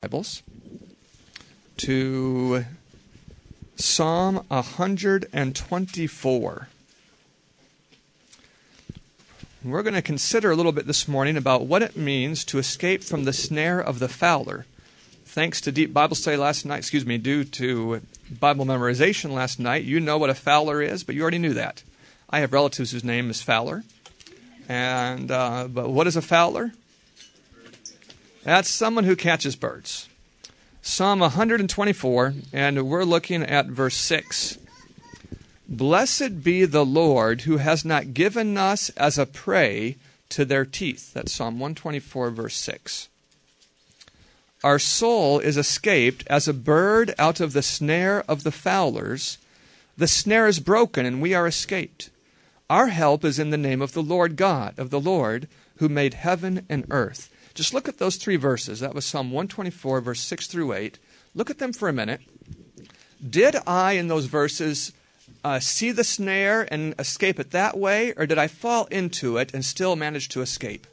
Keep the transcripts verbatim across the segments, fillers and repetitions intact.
Bibles to Psalm one hundred twenty-four. We're going to consider a little bit this morning about what it means to escape from the snare of the fowler. Thanks to deep Bible study last night, excuse me, due to Bible memorization last night, you know what a fowler is, but you already knew that. I have relatives whose name is Fowler. And uh, but what is a fowler? That's someone who catches birds. Psalm one hundred twenty-four, and we're looking at verse six. Blessed be the Lord who has not given us as a prey to their teeth. That's Psalm one twenty-four, verse six. Our soul is escaped as a bird out of the snare of the fowlers. The snare is broken and we are escaped. Our help is in the name of the Lord God, of the Lord who made heaven and earth. Just look at those three verses. That was Psalm one twenty-four, verse six through eight. Look at them for a minute. Did I, in those verses, uh, see the snare and escape it that way, or did I fall into it and still manage to escape?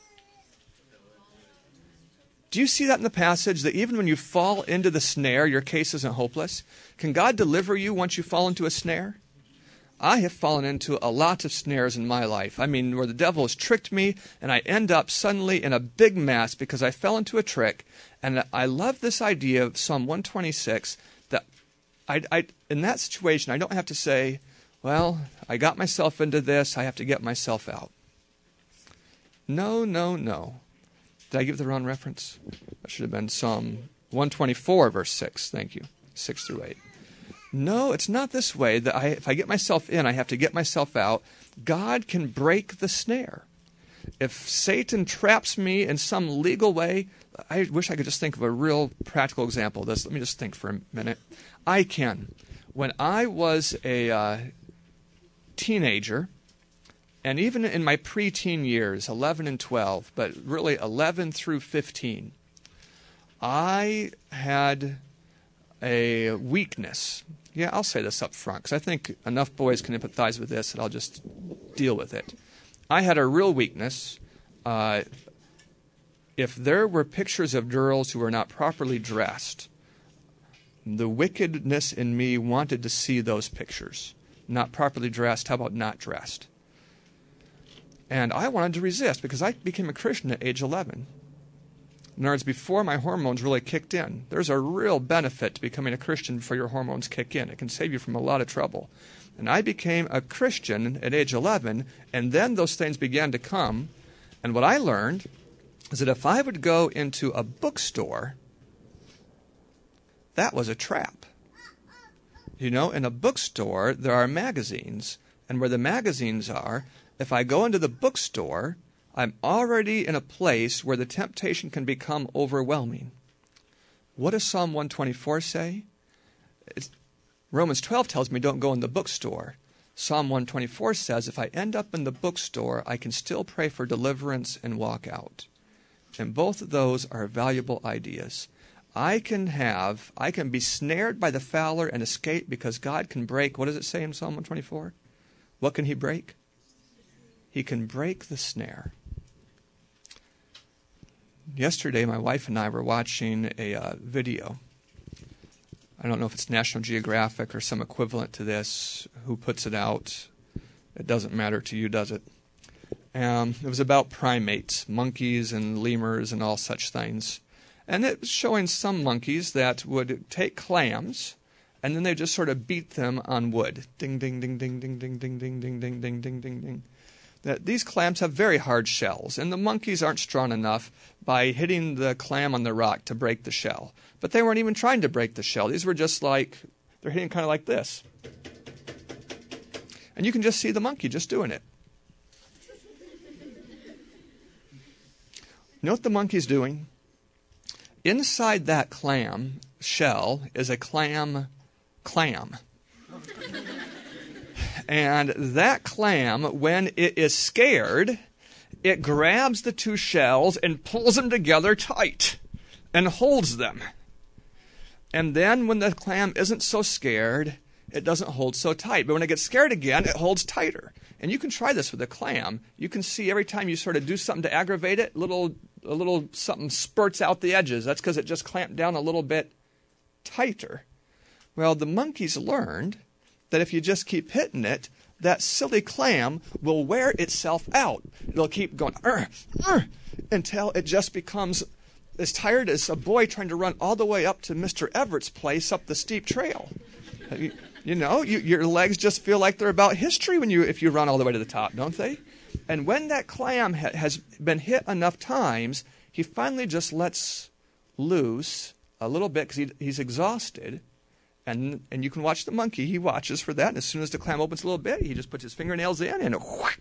Do you see that in the passage, that even when you fall into the snare, your case isn't hopeless? Can God deliver you once you fall into a snare? I have fallen into a lot of snares in my life. I mean, where the devil has tricked me, and I end up suddenly in a big mess because I fell into a trick. And I love this idea of Psalm one twenty-six, that I, I, in that situation, I don't have to say, well, I got myself into this, I have to get myself out. No, no, no. Did I give the wrong reference? That should have been Psalm one twenty-four, verse six. Thank you. six through eight. No, it's not this way. That I, if I get myself in, I have to get myself out. God can break the snare. If Satan traps me in some legal way, I wish I could just think of a real practical example of this. Let me just think for a minute. I can. When I was a uh, teenager, and even in my preteen years, eleven and twelve, but really eleven through fifteen, I had a weakness. Yeah, I'll say this up front, because I think enough boys can empathize with this, and I'll just deal with it. I had a real weakness. Uh, if there were pictures of girls who were not properly dressed, the wickedness in me wanted to see those pictures. Not properly dressed, how about not dressed? And I wanted to resist, because I became a Christian at age eleven. In other words, before my hormones really kicked in. There's a real benefit to becoming a Christian before your hormones kick in. It can save you from a lot of trouble. And I became a Christian at age eleven, and then those things began to come. And what I learned is that if I would go into a bookstore, that was a trap. You know, in a bookstore, there are magazines. And where the magazines are, if I go into the bookstore, I'm already in a place where the temptation can become overwhelming. What does Psalm one twenty-four say? It's, Romans twelve tells me don't go in the bookstore. Psalm one twenty-four says if I end up in the bookstore, I can still pray for deliverance and walk out. And both of those are valuable ideas. I can have, I can be snared by the fowler and escape because God can break, what does it say in Psalm one twenty-four? What can he break? He can break the snare. Yesterday, my wife and I were watching a uh, video. I don't know if it's National Geographic or some equivalent to this. Who puts it out? It doesn't matter to you, does it? Um, it was about primates, monkeys and lemurs and all such things. And it was showing some monkeys that would take clams, and then they just sort of beat them on wood. Ding, ding, ding, ding, ding, ding, ding, ding, ding, ding, ding, ding, ding, ding. That these clams have very hard shells, and the monkeys aren't strong enough by hitting the clam on the rock to break the shell. But they weren't even trying to break the shell. These were just like, they're hitting kind of like this. And you can just see the monkey just doing it. You know what the monkey's doing? Inside that clam shell is a clam clam. And that clam, when it is scared, it grabs the two shells and pulls them together tight and holds them. And then when the clam isn't so scared, it doesn't hold so tight. But when it gets scared again, it holds tighter. And you can try this with a clam. You can see every time you sort of do something to aggravate it, little a little something spurts out the edges. That's because it just clamped down a little bit tighter. Well, the monkeys learned that if you just keep hitting it, that silly clam will wear itself out. It'll keep going "Arr, arr," until it just becomes as tired as a boy trying to run all the way up to Mister Everett's place up the steep trail. You, you know, you, your legs just feel like they're about history when you if you run all the way to the top, don't they? And when that clam ha- has been hit enough times, he finally just lets loose a little bit because he, he's exhausted. And and you can watch the monkey. He watches for that. And as soon as the clam opens a little bit, he just puts his fingernails in and whoosh,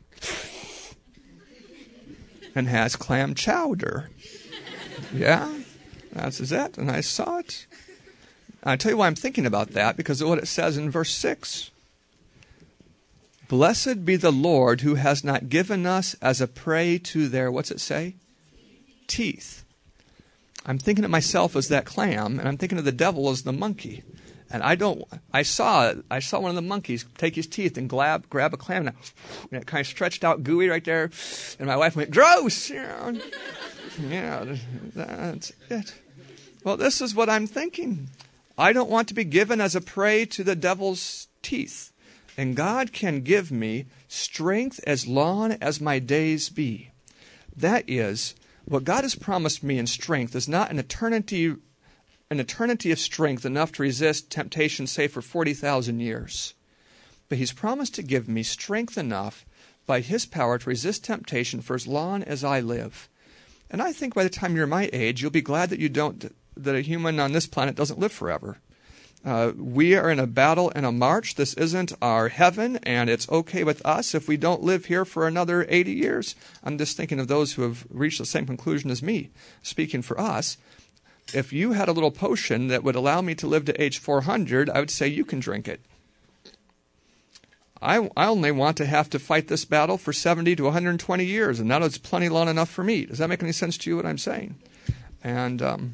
and has clam chowder. Yeah, that's it. And I saw it. I'll tell you why I'm thinking about that, because of what it says in verse six. Blessed be the Lord who has not given us as a prey to their, what's it say? Teeth. I'm thinking of myself as that clam, and I'm thinking of the devil as the monkey. And I don't, I saw, I saw one of the monkeys take his teeth and grab, grab a clam, and it kind of stretched out gooey right there. And my wife went, gross! You know, yeah, that's it. Well, this is what I'm thinking. I don't want to be given as a prey to the devil's teeth. And God can give me strength as long as my days be. That is, what God has promised me in strength is not an eternity an eternity of strength enough to resist temptation, say, for forty thousand years. But he's promised to give me strength enough by his power to resist temptation for as long as I live. And I think by the time you're my age, you'll be glad that you don't, that a human on this planet doesn't live forever. Uh, we are in a battle and a march. This isn't our heaven, and it's okay with us if we don't live here for another eighty years. I'm just thinking of those who have reached the same conclusion as me. Speaking for us, if you had a little potion that would allow me to live to age four hundred, I would say you can drink it. I, I only want to have to fight this battle for seventy to one hundred twenty years, and that is plenty long enough for me. Does that make any sense to you, what I'm saying? And um,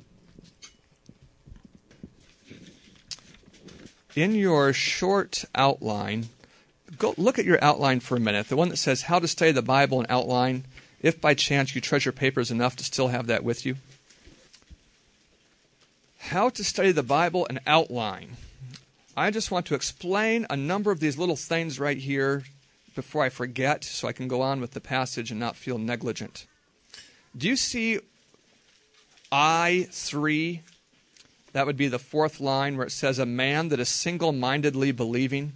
in your short outline, go look at your outline for a minute, the one that says how to study the Bible and outline, if by chance you treasure papers enough to still have that with you. How to study the Bible and outline. I just want to explain a number of these little things right here before I forget, so I can go on with the passage and not feel negligent. Do you see I three? That would be the fourth line where it says, a man that is single-mindedly believing.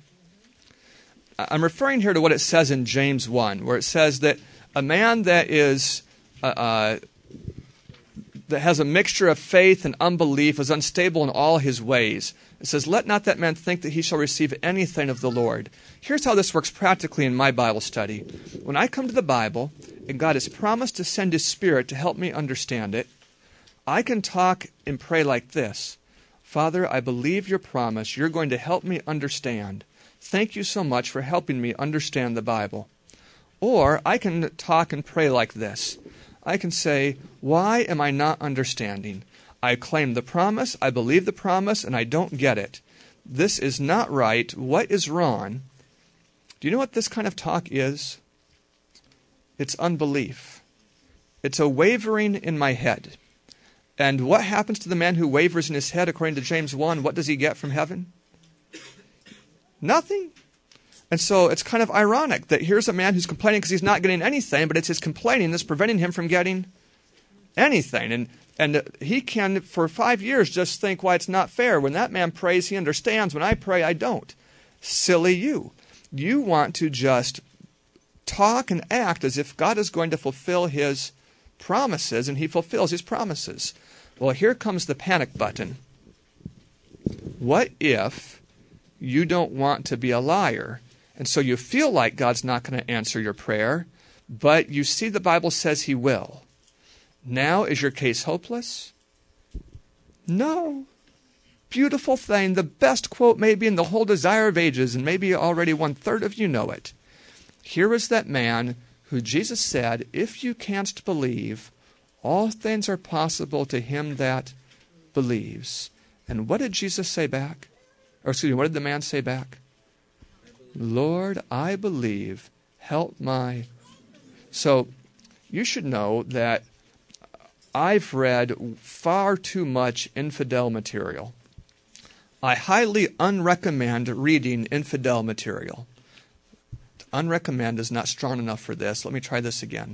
I'm referring here to what it says in James one, where it says that a man that is uh, uh, that has a mixture of faith and unbelief is unstable in all his ways. It says, let not that man think that he shall receive anything of the Lord. Here's how this works practically in my Bible study. When I come to the Bible, and God has promised to send his Spirit to help me understand it, I can talk and pray like this. Father, I believe your promise. You're going to help me understand. Thank you so much for helping me understand the Bible. Or I can talk and pray like this. I can say, why am I not understanding? I claim the promise, I believe the promise, and I don't get it. This is not right. What is wrong? Do you know what this kind of talk is? It's unbelief. It's a wavering in my head. And what happens to the man who wavers in his head, according to James one? What does he get from heaven? Nothing. And so it's kind of ironic that here's a man who's complaining because he's not getting anything, but it's his complaining that's preventing him from getting anything. And and he can, for five years, just think, why, it's not fair. When that man prays, he understands. When I pray, I don't. Silly you. You want to just talk and act as if God is going to fulfill his promises, and he fulfills his promises. Well, here comes the panic button. What if you don't want to be a liar? And so you feel like God's not going to answer your prayer, but you see the Bible says he will. Now is your case hopeless? No. Beautiful thing, the best quote maybe in the whole Desire of Ages, and maybe already one-third of you know it. Here is that man who Jesus said, if you canst believe, all things are possible to him that believes. And what did Jesus say back? Or excuse me, what did the man say back? Lord, I believe, help my... So you should know that I've read far too much infidel material. I highly unrecommend reading infidel material. Unrecommend is not strong enough for this. Let me try this again.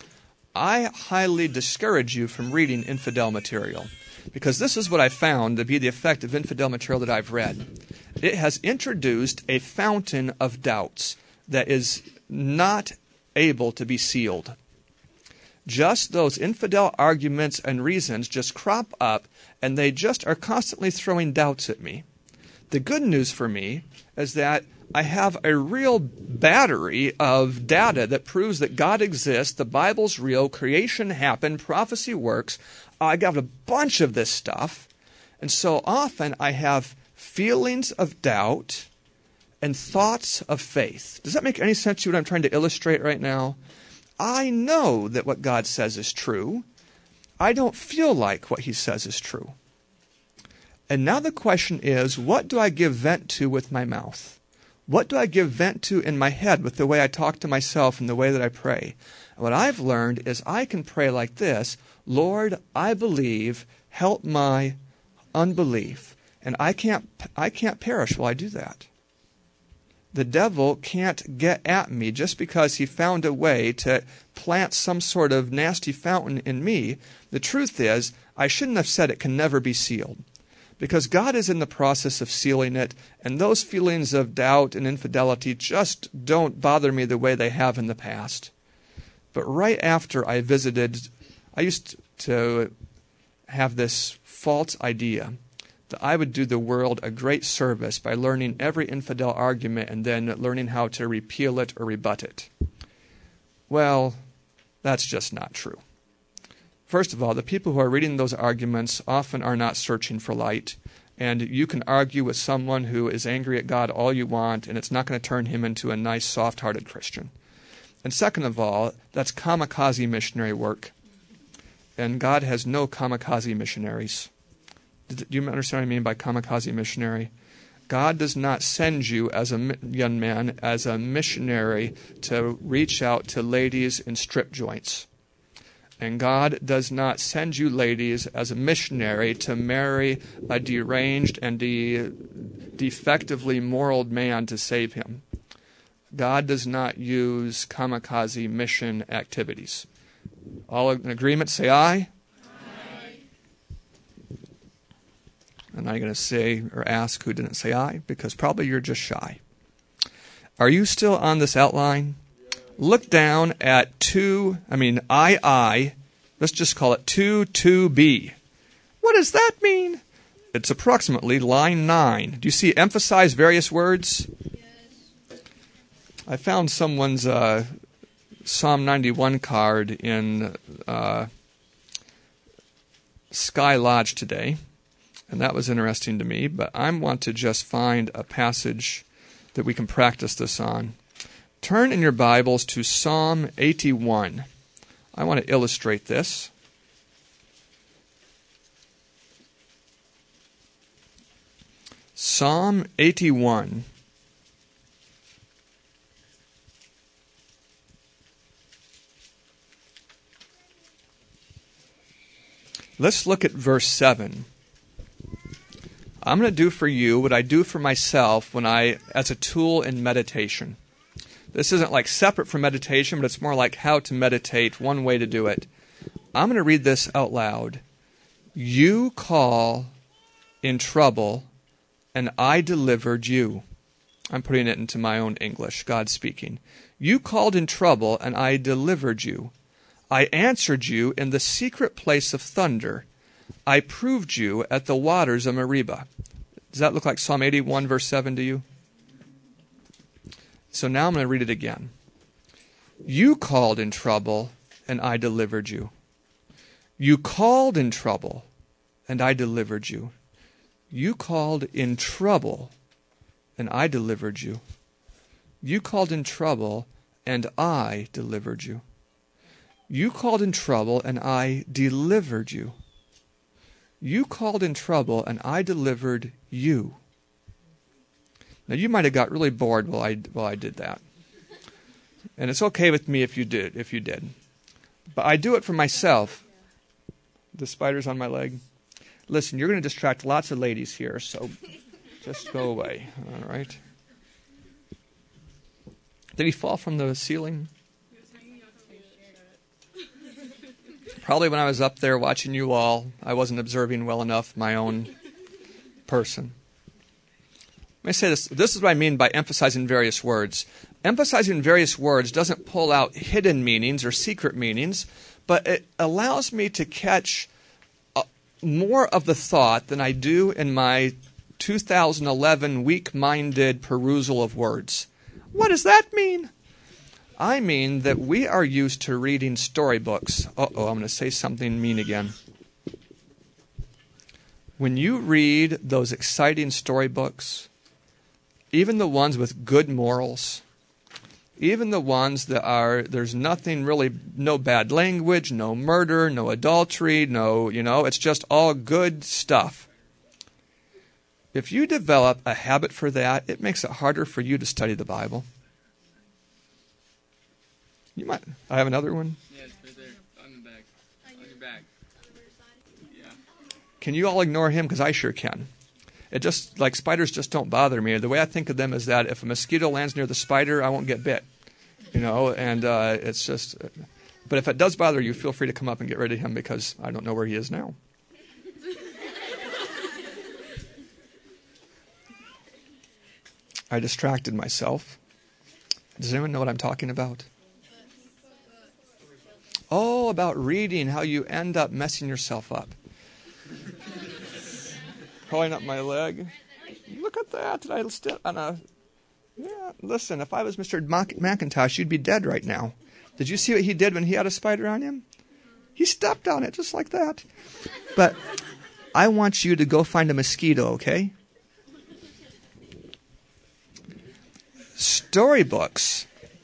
I highly discourage you from reading infidel material, because this is what I found to be the effect of infidel material that I've read. It has introduced a fountain of doubts that is not able to be sealed. Just those infidel arguments and reasons just crop up, and they just are constantly throwing doubts at me. The good news for me is that I have a real battery of data that proves that God exists, the Bible's real, creation happened, prophecy works. I got a bunch of this stuff, and so often I have feelings of doubt and thoughts of faith. Does that make any sense to you what I'm trying to illustrate right now? I know that what God says is true. I don't feel like what he says is true. And now the question is, what do I give vent to with my mouth? What do I give vent to in my head with the way I talk to myself and the way that I pray? And what I've learned is I can pray like this: Lord, I believe, help my unbelief. And I can't, I can't perish while I do that. The devil can't get at me just because he found a way to plant some sort of nasty fountain in me. The truth is, I shouldn't have said it can never be sealed, because God is in the process of sealing it, and those feelings of doubt and infidelity just don't bother me the way they have in the past. But right after I visited, I used to have this false idea that I would do the world a great service by learning every infidel argument and then learning how to repeal it or rebut it. Well, that's just not true. First of all, the people who are reading those arguments often are not searching for light, and you can argue with someone who is angry at God all you want, and it's not going to turn him into a nice, soft-hearted Christian. And second of all, that's kamikaze missionary work, and God has no kamikaze missionaries. Do you understand what I mean by kamikaze missionary? God does not send you as a young man, as a missionary, to reach out to ladies in strip joints. And God does not send you ladies as a missionary to marry a deranged and de- defectively moral man to save him. God does not use kamikaze mission activities. All in agreement, say aye. I'm not going to say or ask who didn't say aye, because probably you're just shy. Are you still on this outline? Look down at two, I mean, I I. Let's just call it two two B. What does that mean? It's approximately line nine. Do you see emphasize various words? Yes. I found someone's uh, Psalm ninety-one card in uh, Sky Lodge today. And that was interesting to me, but I want to just find a passage that we can practice this on. Turn in your Bibles to Psalm eighty-one. I want to illustrate this. Psalm eighty-one. Let's look at verse seven. I'm going to do for you what I do for myself when I, as a tool in meditation. This isn't like separate from meditation, but it's more like how to meditate, one way to do it. I'm going to read this out loud. You call in trouble, and I delivered you. I'm putting it into my own English, God speaking. You called in trouble, and I delivered you. I answered you in the secret place of thunder. I proved you at the waters of Meribah. Does that look like Psalm eighty-one, verse seven to you? So now I'm going to read it again. You called in trouble, and I delivered you. You called in trouble, and I delivered you. You called in trouble, and I delivered you. You called in trouble, and I delivered you. You called in trouble, and I delivered you. You called in trouble, and I delivered you. Now, you might have got really bored while I while I did that, and it's okay with me if you did. If you did, but I do it for myself. The spider's on my leg. Listen, you're going to distract lots of ladies here, so just go away. All right. Did he fall from the ceiling? Probably when I was up there watching you all, I wasn't observing well enough my own person. Let me say this. This is what I mean by emphasizing various words. Emphasizing various words doesn't pull out hidden meanings or secret meanings, but it allows me to catch uh, more of the thought than I do in my two thousand eleven weak-minded perusal of words. What does that mean? I mean that we are used to reading storybooks. Uh-oh, I'm going to say something mean again. When you read those exciting storybooks, even the ones with good morals, even the ones that are, there's nothing really, no bad language, no murder, no adultery, no, you know, it's just all good stuff. If you develop a habit for that, it makes it harder for you to study the Bible. You might. I have another one. Yeah, it's right there on the back. On your back. Yeah. Can you all ignore him? Because I sure can. It just, like, spiders just don't bother me. The way I think of them is that if a mosquito lands near the spider, I won't get bit. You know, and uh, it's just... But if it does bother you, feel free to come up and get rid of him because I don't know where he is now. I distracted myself. Does anyone know what I'm talking about? Oh, about reading, how you end up messing yourself up. Pulling up my leg. Look at that. Did I step on a... Yeah, listen, if I was Mister Mac- McIntosh, you'd be dead right now. Did you see what he did when he had a spider on him? He stepped on it just like that. But I want you to go find a mosquito, okay? Storybooks.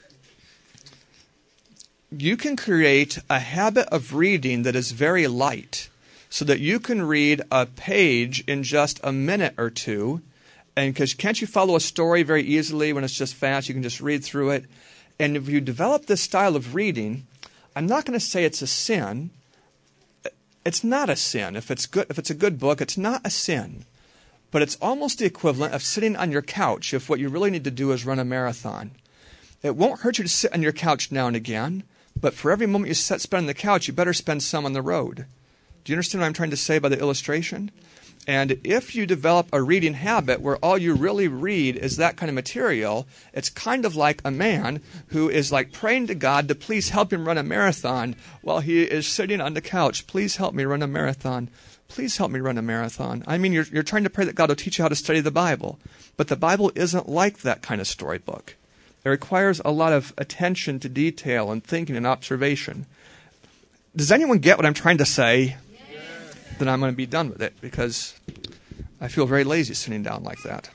You can create a habit of reading that is very light so that you can read a page in just a minute or two. And because can't you follow a story very easily when it's just fast? You can just read through it. And if you develop this style of reading, I'm not going to say it's a sin. It's not a sin. If it's good, if it's a good book, it's not a sin. But it's almost the equivalent of sitting on your couch if what you really need to do is run a marathon. It won't hurt you to sit on your couch now and again, but for every moment you spend on the couch, you better spend some on the road. Do you understand what I'm trying to say by the illustration? And if you develop a reading habit where all you really read is that kind of material, it's kind of like a man who is like praying to God to please help him run a marathon while he is sitting on the couch. Please help me run a marathon. Please help me run a marathon. I mean, you're, you're trying to pray that God will teach you how to study the Bible. But the Bible isn't like that kind of storybook. It requires a lot of attention to detail and thinking and observation. Does anyone get what I'm trying to say? Yes. Then I'm going to be done with it because I feel very lazy sitting down like that.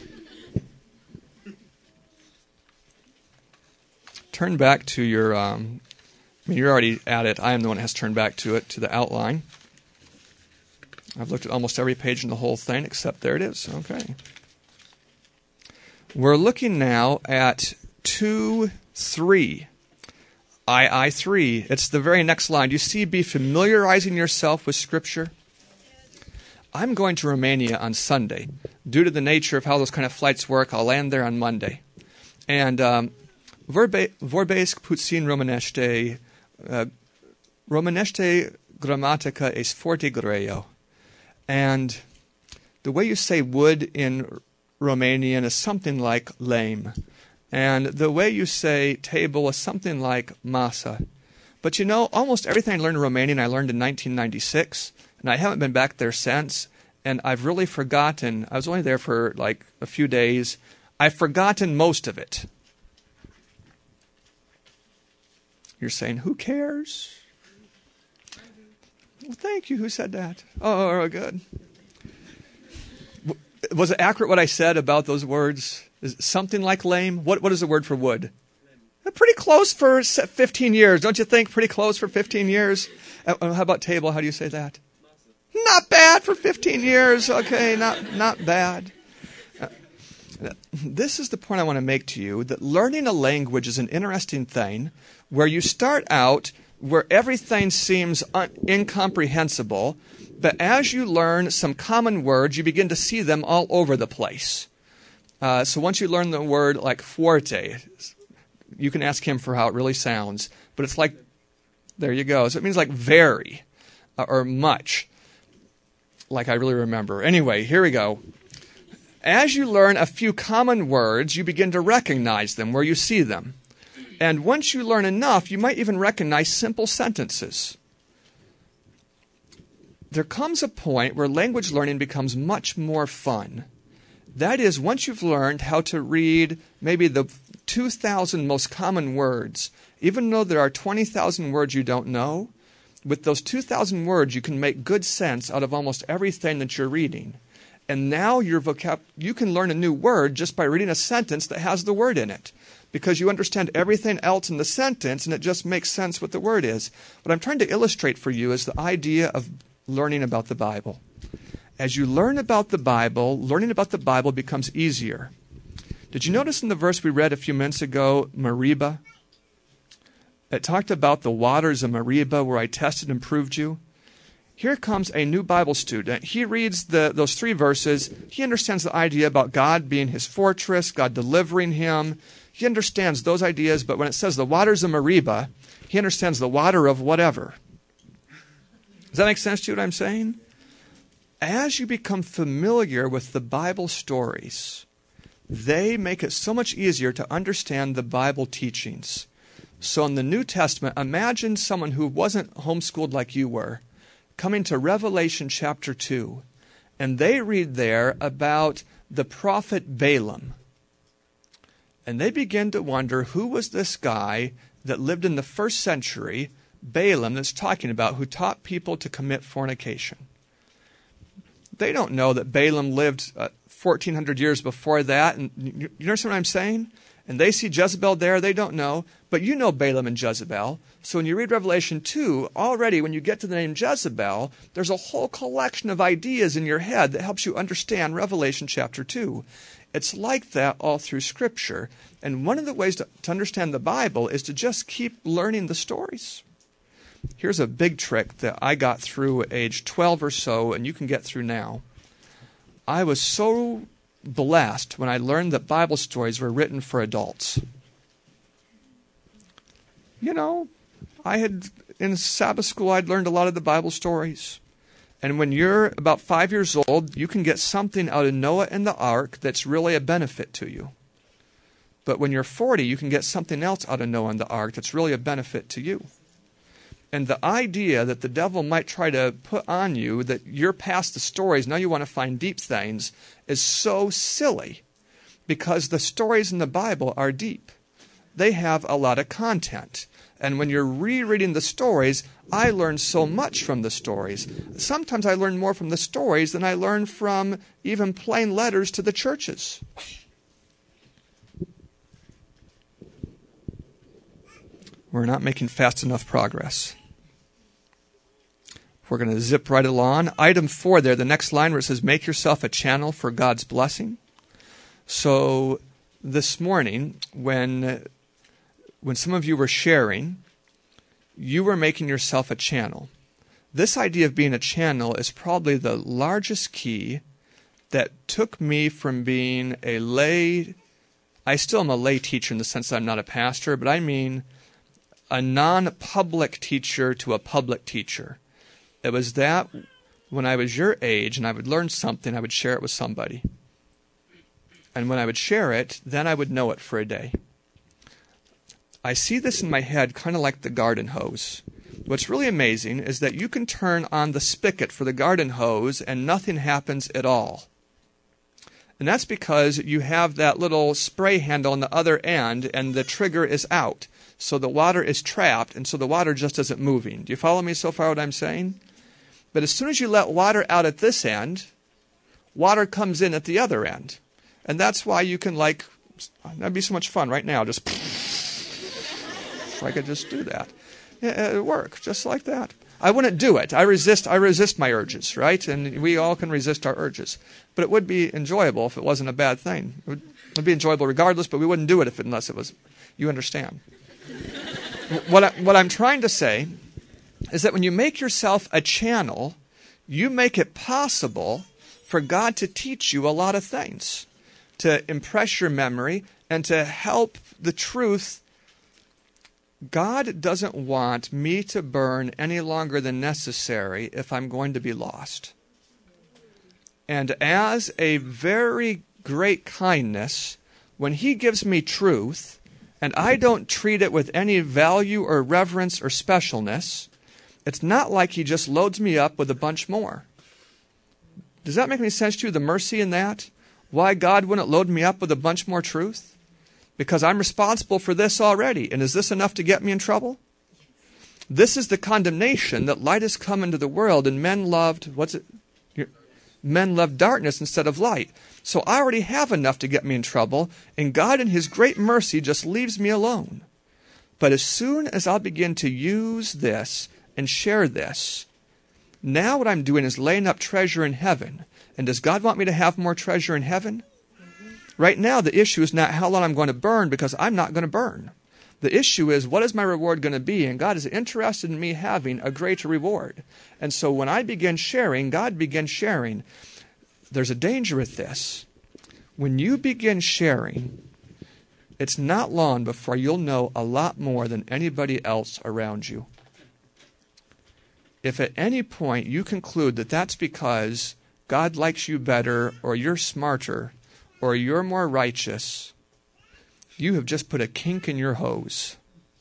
Turn back to your, um, I mean, you're already at it. I am the one that has turned back to it, to the outline. I've looked at almost every page in the whole thing, except there it is. Okay. We're looking now at two three. I I three. It's the very next line. You see, be familiarizing yourself with Scripture. I'm going to Romania on Sunday. Due to the nature of how those kind of flights work, I'll land there on Monday. And um, vorbesc puțin românește, uh, românește gramatica es foarte greu. And the way you say wood in Romanian is something like lame. And the way you say table is something like masa. But you know, almost everything I learned in Romanian I learned in nineteen ninety-six, and I haven't been back there since, and I've really forgotten. I was only there for like a few days. I've forgotten most of it. You're saying, who cares? Well, thank you. Who said that? Oh, good. Was it accurate what I said about those words? Is it something like lame? What What is the word for wood? Lame. Pretty close for fifteen years. Don't you think? Pretty close for fifteen years. Uh, how about table? How do you say that? Masa. Not bad for fifteen years. Okay, not not bad. Uh, this is the point I want to make to you, that learning a language is an interesting thing where you start out where everything seems un- incomprehensible, but as you learn some common words, you begin to see them all over the place. Uh, so once you learn the word like fuerte, you can ask him for how it really sounds, but it's like, there you go. So it means like very uh, or much, like I really remember. Anyway, here we go. As you learn a few common words, you begin to recognize them where you see them. And once you learn enough, you might even recognize simple sentences. There comes a point where language learning becomes much more fun. That is, once you've learned how to read maybe the two thousand most common words, even though there are twenty thousand words you don't know, with those two thousand words you can make good sense out of almost everything that you're reading. And now your vocab, you can learn a new word just by reading a sentence that has the word in it, because you understand everything else in the sentence and it just makes sense what the word is. What I'm trying to illustrate for you is the idea of learning about the Bible. As you learn about the Bible, learning about the Bible becomes easier. Did you notice in the verse we read a few minutes ago, Meribah? It talked about the waters of Meribah where I tested and proved you. Here comes a new Bible student. He reads the, those three verses. He understands the idea about God being his fortress, God delivering him. He understands those ideas, but when it says the waters of Meribah, he understands the water of whatever. Does that make sense to you what I'm saying? As you become familiar with the Bible stories, they make it so much easier to understand the Bible teachings. So in the New Testament, imagine someone who wasn't homeschooled like you were, coming to Revelation chapter two, and they read there about the prophet Balaam. And they begin to wonder, who was this guy that lived in the first century, Balaam, that's talking about, who taught people to commit fornication? They don't know that Balaam lived uh, fourteen hundred years before that. And you, you understand what I'm saying? And they see Jezebel there, they don't know. But you know Balaam and Jezebel. So when you read Revelation two, already when you get to the name Jezebel, there's a whole collection of ideas in your head that helps you understand Revelation chapter two. It's like that all through Scripture. And one of the ways to, to understand the Bible is to just keep learning the stories. Here's a big trick that I got through at age twelve or so, and you can get through now. I was so blessed when I learned that Bible stories were written for adults. You know, I had, in Sabbath school, I'd learned a lot of the Bible stories. And when you're about five years old, you can get something out of Noah and the ark that's really a benefit to you. But when you're forty, you can get something else out of Noah and the ark that's really a benefit to you. And the idea that the devil might try to put on you that you're past the stories, now you want to find deep things, is so silly, because the stories in the Bible are deep. They have a lot of content. And when you're rereading the stories, I learn so much from the stories. Sometimes I learn more from the stories than I learn from even plain letters to the churches. We're not making fast enough progress. We're going to zip right along. Item four there, the next line where it says, make yourself a channel for God's blessing. So this morning, when, when some of you were sharing, you were making yourself a channel. This idea of being a channel is probably the largest key that took me from being a lay, I still am a lay teacher in the sense that I'm not a pastor, but I mean a non-public teacher to a public teacher. It was that when I was your age and I would learn something, I would share it with somebody. And when I would share it, then I would know it for a day. I see this in my head kind of like the garden hose. What's really amazing is that you can turn on the spigot for the garden hose and nothing happens at all. And that's because you have that little spray handle on the other end and the trigger is out. So the water is trapped and so the water just isn't moving. Do you follow me so far what I'm saying? But as soon as you let water out at this end, water comes in at the other end. And that's why you can like, that'd be so much fun right now, just, if I could just do that. Yeah, it works, just like that. I wouldn't do it. I resist I resist my urges, right? And we all can resist our urges. But it would be enjoyable if it wasn't a bad thing. It would, it would be enjoyable regardless, but we wouldn't do it if it, unless it was, you understand. what, I, what I'm trying to say is that when you make yourself a channel, you make it possible for God to teach you a lot of things, to impress your memory, and to help the truth. God doesn't want me to burn any longer than necessary if I'm going to be lost. And as a very great kindness, when he gives me truth, and I don't treat it with any value or reverence or specialness, it's not like he just loads me up with a bunch more. Does that make any sense to you, the mercy in that? Why God wouldn't load me up with a bunch more truth? Because I'm responsible for this already. And is this enough to get me in trouble? This is the condemnation that light has come into the world, and men loved, what's it? Men loved darkness instead of light. So I already have enough to get me in trouble, and God in his great mercy just leaves me alone. But as soon as I'll begin to use this and share this, now what I'm doing is laying up treasure in heaven. And does God want me to have more treasure in heaven? Right now, the issue is not how long I'm going to burn, because I'm not going to burn. The issue is, what is my reward going to be? And God is interested in me having a greater reward. And so when I begin sharing, God begins sharing. There's a danger with this. When you begin sharing, it's not long before you'll know a lot more than anybody else around you. If at any point you conclude that that's because God likes you better, or you're smarter, or you're more righteous, you have just put a kink in your hose.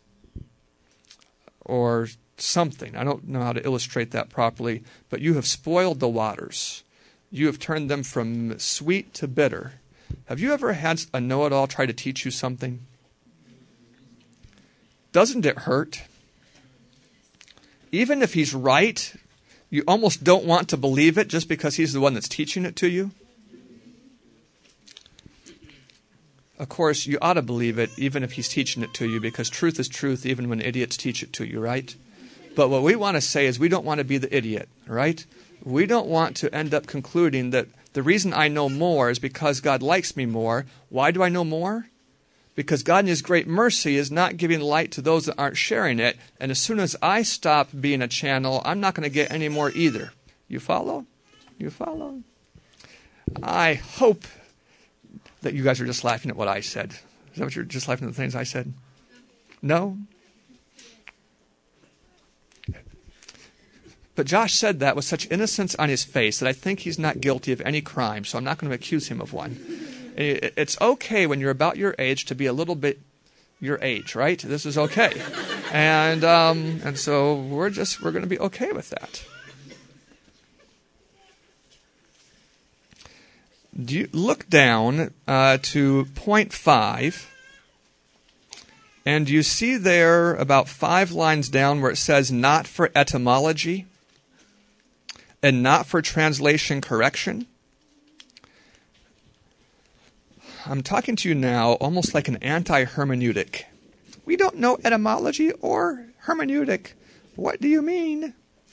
Or something. I don't know how to illustrate that properly, but you have spoiled the waters. You have turned them from sweet to bitter. Have you ever had a know-it-all try to teach you something? Doesn't it hurt? Even if he's right, you almost don't want to believe it just because he's the one that's teaching it to you. Of course, you ought to believe it even if he's teaching it to you, because truth is truth even when idiots teach it to you, right? But what we want to say is we don't want to be the idiot, right? We don't want to end up concluding that the reason I know more is because God likes me more. Why do I know more? Because God in his great mercy is not giving light to those that aren't sharing it. And as soon as I stop being a channel, I'm not going to get any more either. You follow? You follow? I hope that you guys are just laughing at what I said. Is that what you're just laughing at the things I said? No? But Josh said that with such innocence on his face that I think he's not guilty of any crime, so I'm not going to accuse him of one. It's okay when you're about your age to be a little bit your age, right? This is okay. And um, and so we're just we're going to be okay with that. Do you look down uh, to point five, and you see there about five lines down where it says not for etymology and not for translation correction. I'm talking to you now almost like an anti-hermeneutic. We don't know etymology or hermeneutic. What do you mean?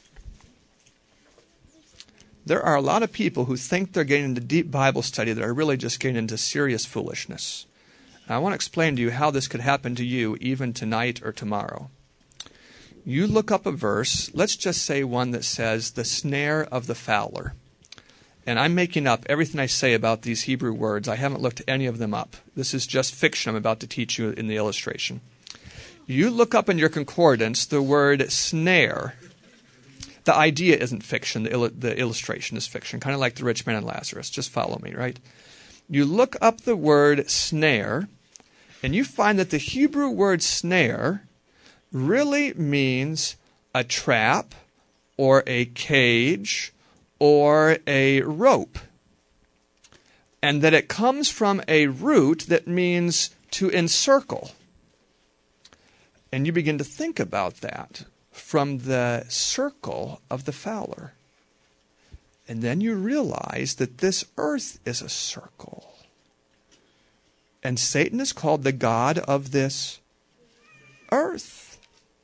There are a lot of people who think they're getting into deep Bible study that are really just getting into serious foolishness. And I want to explain to you how this could happen to you even tonight or tomorrow. You look up a verse, let's just say one that says, the snare of the fowler. And I'm making up everything I say about these Hebrew words. I haven't looked any of them up. This is just fiction I'm about to teach you in the illustration. You look up in your concordance the word snare. The idea isn't fiction. The, il- the illustration is fiction, kind of like the rich man and Lazarus. Just follow me, right? You look up the word snare, and you find that the Hebrew word snare really means a trap or a cage or a rope. And that it comes from a root that means to encircle. And you begin to think about that from the circle of the fowler. And then you realize that this earth is a circle. And Satan is called the god of this earth.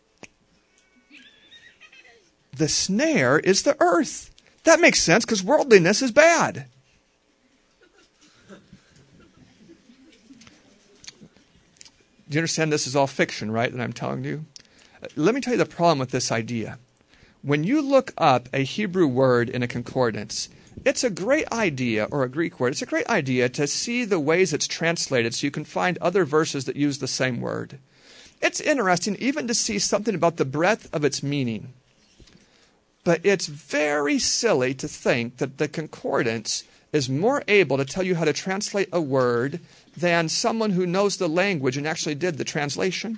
The snare is the earth. That makes sense because worldliness is bad. Do you understand this is all fiction, right, that I'm telling you? Let me tell you the problem with this idea. When you look up a Hebrew word in a concordance, it's a great idea, or a Greek word, it's a great idea to see the ways it's translated so you can find other verses that use the same word. It's interesting even to see something about the breadth of its meaning. But it's very silly to think that the concordance is more able to tell you how to translate a word than someone who knows the language and actually did the translation.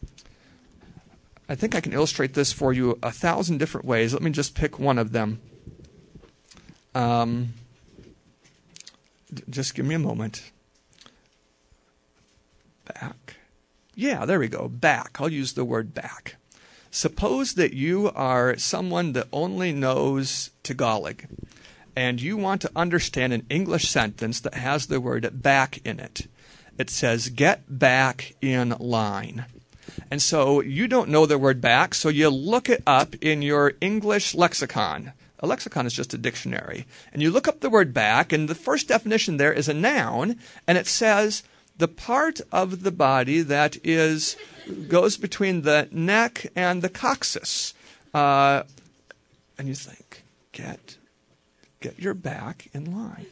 I think I can illustrate this for you a thousand different ways. Let me just pick one of them. Um, just give me a moment. Back. Yeah, there we go. Back. I'll use the word back. Suppose that you are someone that only knows Tagalog, and you want to understand an English sentence that has the word back in it. It says, get back in line. And so you don't know the word back, so you look it up in your English lexicon. A lexicon is just a dictionary. And you look up the word back, and the first definition there is a noun, and it says the part of the body that is goes between the neck and the coccyx. Uh, and you think, get, get your back in line.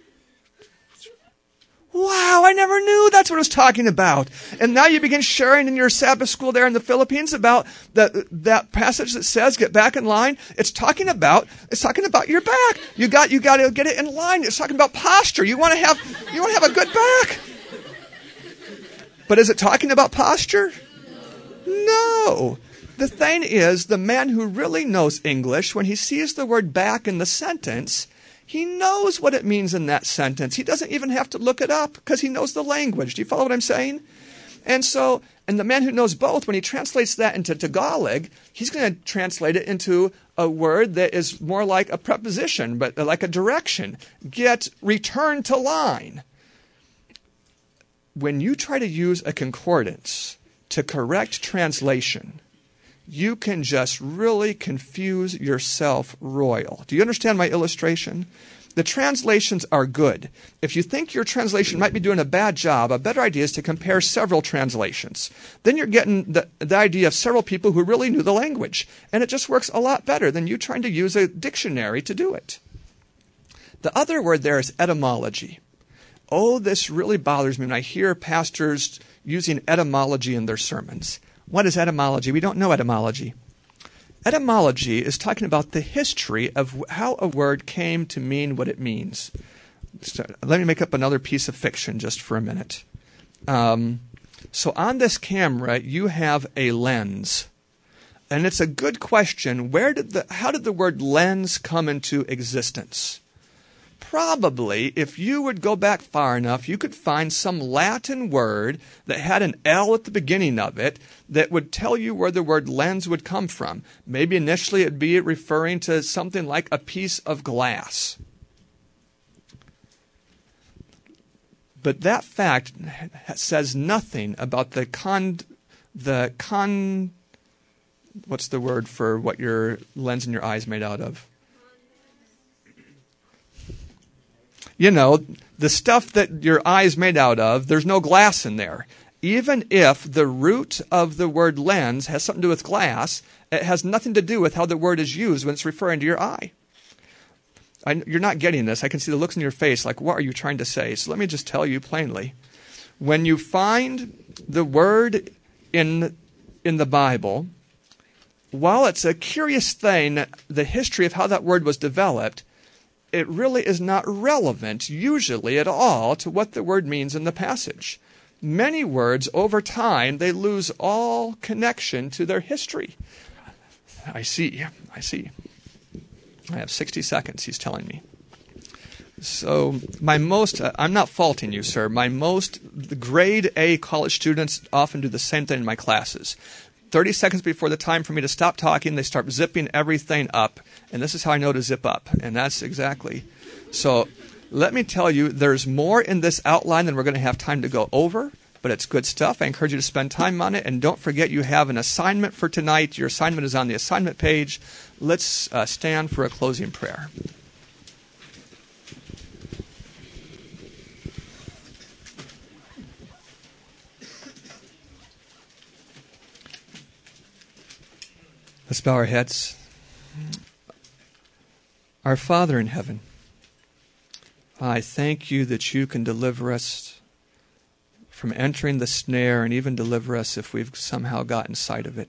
Wow, I never knew that's what it was talking about. And now you begin sharing in your Sabbath school there in the Philippines about that that passage that says get back in line. It's talking about it's talking about your back. You got you got to get it in line. It's talking about posture. You want to have you want to have a good back. But is it talking about posture? No. The thing is, the man who really knows English, when he sees the word back in the sentence, he knows what it means in that sentence. He doesn't even have to look it up because he knows the language. Do you follow what I'm saying? And so, and the man who knows both, when he translates that into Tagalog, he's going to translate it into a word that is more like a preposition, but like a direction. Get, return to line. When you try to use a concordance to correct translation, you can just really confuse yourself royal. Do you understand my illustration? The translations are good. If you think your translation might be doing a bad job, a better idea is to compare several translations. Then you're getting the, the idea of several people who really knew the language. And it just works a lot better than you trying to use a dictionary to do it. The other word there is etymology. Oh, this really bothers me when I hear pastors using etymology in their sermons. What is etymology? We don't know etymology. Etymology is talking about the history of how a word came to mean what it means. So let me make up another piece of fiction just for a minute. Um, so on this camera, you have a lens. And it's a good question. Where did the, how did the word lens come into existence? Probably, if you would go back far enough, you could find some Latin word that had an L at the beginning of it that would tell you where the word lens would come from. Maybe initially it'd be referring to something like a piece of glass. But that fact says nothing about the con, the con, what's the word for what your lens in your eye is made out of? You know, the stuff that your eye is made out of, there's no glass in there. Even if the root of the word lens has something to do with glass, it has nothing to do with how the word is used when it's referring to your eye. I, you're not getting this. I can see the looks in your face like, what are you trying to say? So let me just tell you plainly. When you find the word in, in the Bible, while it's a curious thing, the history of how that word was developed, it really is not relevant, usually at all, to what the word means in the passage. Many words, over time, they lose all connection to their history. I see, I see. I have sixty seconds, he's telling me. So my most, uh, I'm not faulting you, sir. My most, the grade A college students often do the same thing in my classes. thirty seconds before the time for me to stop talking, they start zipping everything up. And this is how I know to zip up. And that's exactly. So let me tell you, there's more in this outline than we're going to have time to go over. But it's good stuff. I encourage you to spend time on it. And don't forget you have an assignment for tonight. Your assignment is on the assignment page. Let's uh, stand for a closing prayer. Let's bow our heads. Our Father in heaven, I thank you that you can deliver us from entering the snare and even deliver us if we've somehow got inside of it.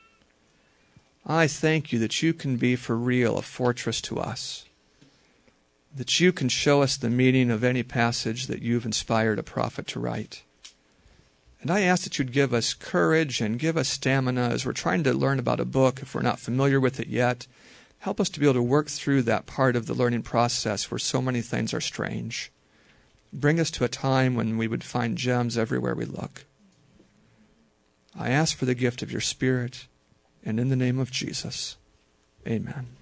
I thank you that you can be for real a fortress to us, that you can show us the meaning of any passage that you've inspired a prophet to write. And I ask that you'd give us courage and give us stamina as we're trying to learn about a book if we're not familiar with it yet. Help us to be able to work through that part of the learning process where so many things are strange. Bring us to a time when we would find gems everywhere we look. I ask for the gift of your Spirit, and in the name of Jesus, amen.